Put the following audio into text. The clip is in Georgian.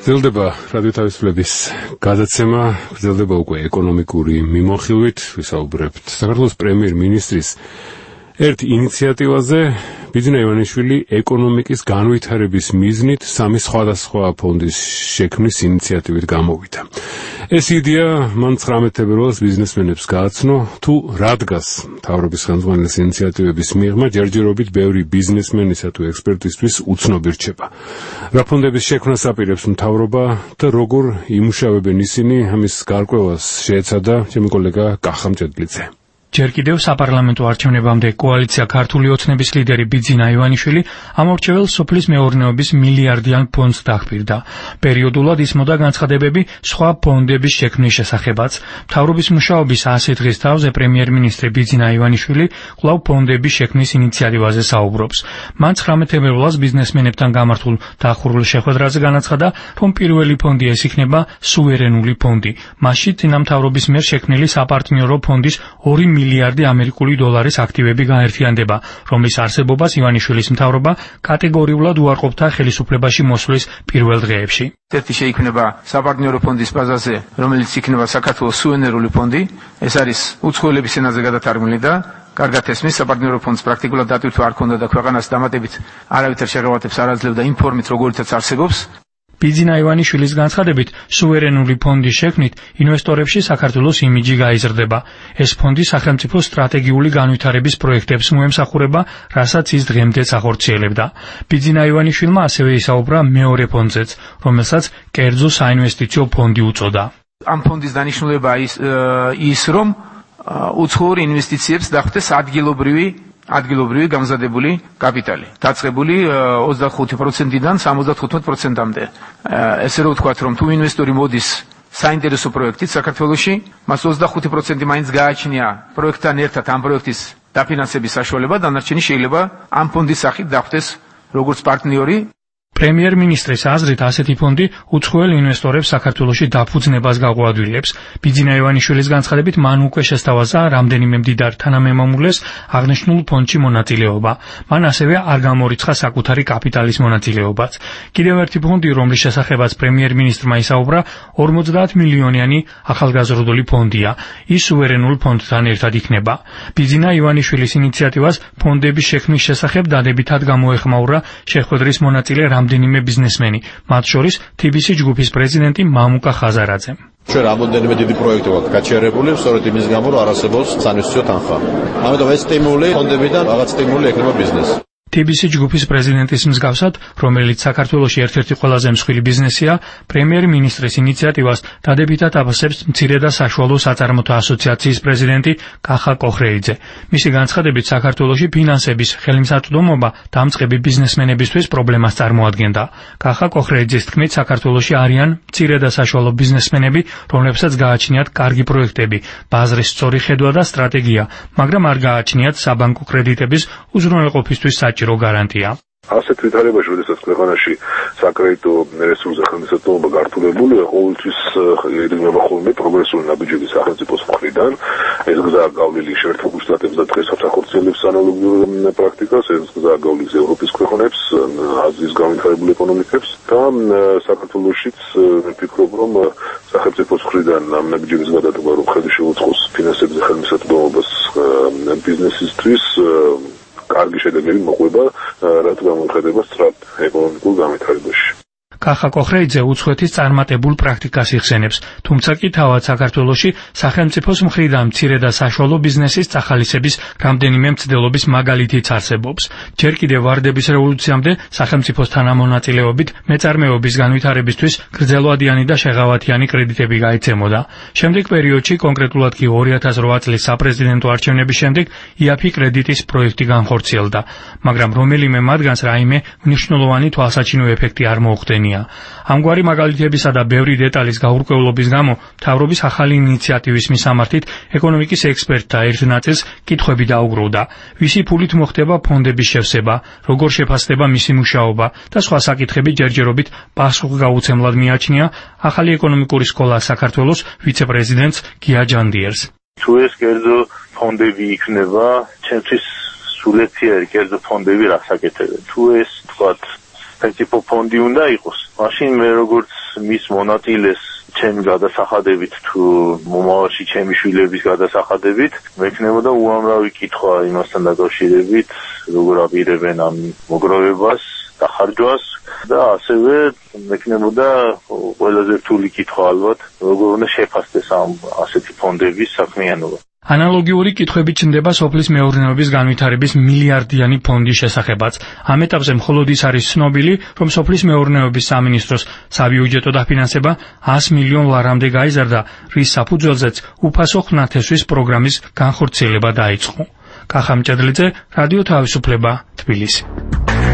გრძელდება რადიო თავისუფლების გადაცემა, გრძელდება უკვე ეკონომიკური მიმოხილვით, ვისაუბრებთ საქართველოს პრემიერ-მინისტრის ერთ ინიციატივაზე, ბიძინა ივანიშვილი ეკონომიკის განვითარების მიზნით სამი სხვადასხვა ფონდის შექმნის ინიციატივით გამოვიდა. ეს იდეა მან 19 თებერვალს ბიზნესმენებს გააცნო, თუ რა დგას მთავრობის ხელმძღვანელის ინიციატივების მიღმა ჯერჯერობით ბევრი ბიზნესმენისა თუ ექსპერტისთვის უცნობი რჩება. რა ფონდების შექმნას აპირებს მთავრობა და როგორ იმუშავებენ ისინი, ამის გარკვევას შეეცადა ჩემი კოლეგა კახა მჭედლიძე. ჯერ კიდევ საპარლამენტო არჩევნებამდე კოალიცია ქართული ოცნების ლიდერი ბიძინა ივანიშვილი ამორჩეულ სოფლის მეურნეობის მილიარდიან ფონდს დახბირდა. პერიოდულად ისმოდა განცხადებები სხვა ფონდების შექმნის შესახებაც. მთავრობის მუშაობის 100 დღის თავზე პრემიერ-მინისტრი ბიძინა ივანიშვილი კვლავ ფონდების შექმნის ინიციატივაზე საუბრობს. მან 19 თებერვალს ბიზნესმენებთან გამართულ დახურულ შეხვედრაზე განაცხადა, რომ პირველი ფონდი ეს იქნება სუვერენული ფონდი. მასში წინამთავრობის მიერ შექმნილი საპარტნიორო ფონდის 2 მილიარდი ამერიკული დოლარის აქტივები გაერთიანდება, რომლის არსებობას ივანიშვილის მთავრობა კატეგორიულად უარყოფდა ხელისუფლებაში მოსვლის პირველ დღეებში. ერთი შეიქმნება საპარტნიორო ფონდის ბაზაზე, რომელიც იქნება საქართველოს სუვერენული ფონდი. ეს არის უცხოელების ენაზე გადათარგმნილი და კარგად ესმის, საპარტნიორო ფონდს პრაქტიკულად დატვირთვა არ ქონდა და ქვეყანას დამატებით არავითარ შეღავათებს არ აძლევდა იმ ფორმით, როგორიცაც არსებობს. ბიძინა ივანიშვილის განცხადებით, სუვერენული ფონდის შექმნით ინვესტორებში საქართველოს იმიჯი გაიზრდება. ეს ფონდი სახელმწიფო სტრატეგიული განვითარების პროექტებს მოემსახურება, რასაც ის დღემდეც ახორციელებდა. ბიძინა ივანიშვილმა ასევე ისაუბრა მეორე ფონდზეც, რომელსაც კერძო საინვესტიციო ფონდი უწოდა. ამ ფონდის დანიშნულება ის რომ უცხოურ ინვესტიციებს დახვდეს ადგილობრივი გამზადებული კაპიტალი, დაწყებული 25%-დან 75%-მდე. ესე რომ ვთქვათ, რომ თუ ინვესტორი მოდის საინტერესო პროექტით საქართველოში, მას 25% მაინც გააჩნია პროექტთან ერთად ამ პროექტის დაფინანსების საშუალება, დანარჩენი შეიძლება ამ ფონდის სახით დახვდეს როგორც პარტნიორი. პრემიერ-მინისტრის აზრით ასეთი ფონდი უცხოელ ინვესტორებს საქართველოში დაფუძნებას გაუადვილებს. ბიძინა ივანიშვილის განცხადებით, მან უკვე შესთავაზა რამდენიმე მდიდარ თანამემამულეს აღნიშნულ ფონდში მონაწილეობა. მან ასევე არ გამორიცხა საკუთარი კაპიტალის მონაწილეობაც. კიდევ ერთი ფონდი, რომლის შესახებაც პრემიერ-მინისტრმა ისაუბრა, 50 მილიონიანი ახალგაზრდული ფონდია. ის სუვერენულ ფონდთან ერთად იქნება. ბიძინა ივანიშვილის ინიციატივას ფონდების შექმნის შესახებ დადებითად გამოეხმაურა შეხვედრის მონაწილე რამდენიმე ბიზნესმენი, მათ შორის TBC ჯგუფის პრეზიდენტი მამუკა ხაზარაძე. ჩვენ რამოდენიმე დიდი პროექტი ვაქვს გაჩერებული, სწორედ იმის გამო რომ არ არსებობს საინვესტიციო თანხა. ამიტომ ეს სტიმული ფონდებიდან რაღაც სტიმული ექნება ბიზნესს. TBC ჯგუფის პრეზიდენტის მსგავსად, რომელიც საქართველოში ერთ-ერთი ყველაზე მსხვილი ბიზნესია, პრემიერ-მინისტრის ინიციატივას დადებითად აფასებს მცირე და საშუალო საწარმოთა ასოციაციის პრეზიდენტი კახა კოხრეიძე. მისი განცხადებით, საქართველოში ფინანსების ხელმისაწვდომობა დამწყები ბიზნესმენებისთვის პრობლემას წარმოადგენდა. კახა კოხრეიძის თქმით, საქართველოში არიან მცირე და საშუალო ბიზნესმენები, რომლებსაც გააჩნიათ კარგი პროექტები, ბაზრის სწორი ხედვა და სტრატეგია, მაგრამ არ გააჩნიათ საბანკო კრედიტების უზრუნველყოფისთვის საჭირო გარანტია. ასეთ ვითარებაში, როდესაც ქვეყანაში საკრედიტო რესურსზე ხელმისაწვდომობა გართულებულია, ყოველთვის იგრძნობა ხოლმე პროგრესული ნაბიჯები სახელმწიფოს მხრიდან. ეს გზაა გავლილი შეერთებულ შტატებს და დღესაც ახორციელებს ანალოგიურ პრაქტიკას, ეს გზაა გავლილი ევროპის ქვეყნებს, აზიის განვითარებულ ეკონომიკებს და საქართველოშიც ვფიქრობ, რომ სახელმწიფოს მხრიდან ამ ნაბიჯების გადადგმა, რომ ხედი შეუწყოს ფინანსებზე ხელმისაწვდომობას ბიზნესისთვის, კარგი შედეგები მოყვება, რაც გამოიხატება სწრაფ ეკონომიკურ განვითარებაში. კახა კოხრეიძე უცხოეთის წარმატებულ პრაქტიკას იხსენებს, თუმცა კი თავად საქართველოში სახელმწიფოს მხრიდან მცირე და საშუალო ბიზნესის წახალისების რამდენიმე მცდელობის მაგალითიც არსებობს. ჯერ კიდევ ვარდების რევოლუციამდე სახელმწიფოს თანამონაწილეობით მეწარმეობის განვითარებისთვის გრძელვადიანი და შეღავათიანი კრედიტები გაიცემოდა. შემდეგ პერიოდში, კონკრეტულად კი 2008 წლის საპრეზიდენტო არჩევნების შემდეგ, IAPI კრედიტის პროექტი განხორციელდა, მაგრამ რომელიმე მათგანს რაიმე მნიშვნელოვანი თვალსაჩინო ეფექტი არ მოუხდენია. ამგვარი მაგალითებისა და ბევრი დეტალის გაურკვევლობის გამო მთავრობის ახალი ინიციატივის მისამართით ეკონომიკის ექსპერტთა ერთ ნაწილს კითხვები დაუგროვდა. ვისი ფულით მოხდება ფონდების შევსება, როგორ შეფასდება მისი მუშაობა და სხვა საკითხები ჯერჯერობით პასუხგაუცემლად მიაჩნია ახალი ეკონომიკური სკოლა საქართველოს ვიცე-პრეზიდენტს გია ჯანდიერს. თუ ეს კერძო ფონდები იქნება, ჩემთვის სულეცია კერძო ფონდები რას აკეთებენ. თუ ეს თქვათ სახელმწიფო ფონდი უნდა იყოს. მაშინ მე როგორც მის მონაწილეს ჩემი გადასახადებით თუ მომავალში ჩემი შვილების გადასახადებით მექნებოდა უამრავი კითხვა იმასთან დაკავშირებით, როგორ აპირებენ ამ მოგროვებას, დახარჯვას და ასევე მექნებოდა ყველაზე რთული კითხვა ალბათ, როგორ უნდა შეფასდეს ამ ასეთი ფონდების საქმიანობა. ანალოგიური კითხვები ჩნდება სოფლის მეურნეობის განვითარების მილიარდიანი ფონდის შესახებაც. ამ ეტაპზე მხოლოდ ის არის ცნობილი, რომ სოფლის მეურნეობის სამინისტროს საბიუჯეტო დაფინანსება 100 მილიონ ლარამდე გაიზარდა, რის საფუძველზეც უფასო ხნათესვის პროგრამის განხორციელება დაიწყო. კახა მჭედლიძე, რადიო თავისუფლება, თბილისი.